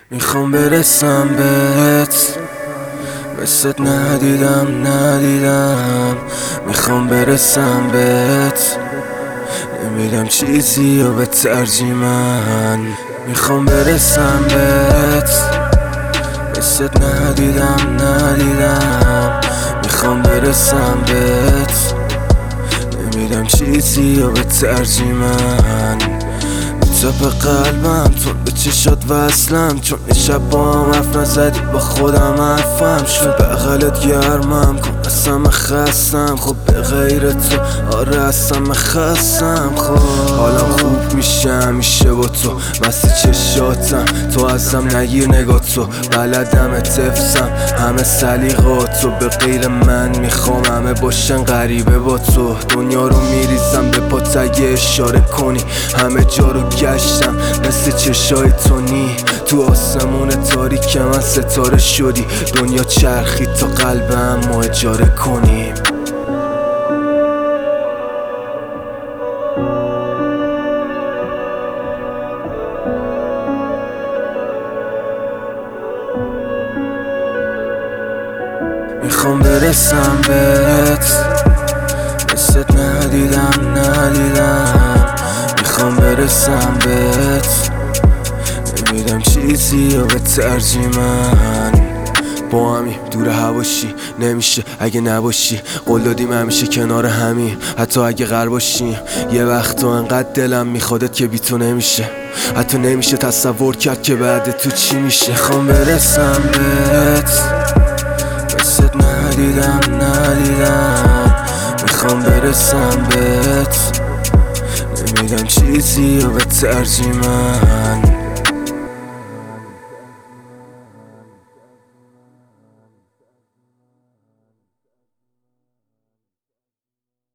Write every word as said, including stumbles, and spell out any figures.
میخوام برسم بهت، مثلت ندیدم ندیدم. میخوام برسم بهت، نمیدم چیزی رو به ترجیح من. میخوام برسم بهت، مثلت ندیدم ندیدم. میخوام برسم بهت، نمیدم چیزی رو به ترجیح من. تپ قلبم تو به چشات وصلم، چون یه شب با هم حرف نزدی با خودم حرفم شد. بغلت گرمم کن اصلا خستم، خب به غیر تو آره اصلا خستم. خب حالم خوب میشه همیشه با تو، مست چشاتم تو ازم نگیر نگاه تو. بلدم تفسم همه سلیقاتو، به غیر من میخوام همه باشن غریبه با تو. دنیا رو میریزم به پات اگه اشاره کنی، همه جا رو گشتم مثل چشای تونی. تو آسمون تاریک من ستاره شدی، دنیا چرخید تا قلبم ما اجاره کنیم. میخوام برسم بهت، مثلت ندیدم ندیدم. میخوام برسم بهت، نمیدم چیزی رو به ترجیح من. با همیم دور هواشی نمیشه اگه نباشی، قول دادیم همیشه کنار همیم حتی اگه غر باشیم. یه وقت تو انقدر دلم میخوادت که بی تو نمیشه، حتی نمیشه تصور کرد که بعد تو چی میشه. میخوام برسم بهت، مثلت ندیدم ندیدم. میخوام برسم بهت، نمیدم چیزی رو به ترجیح من.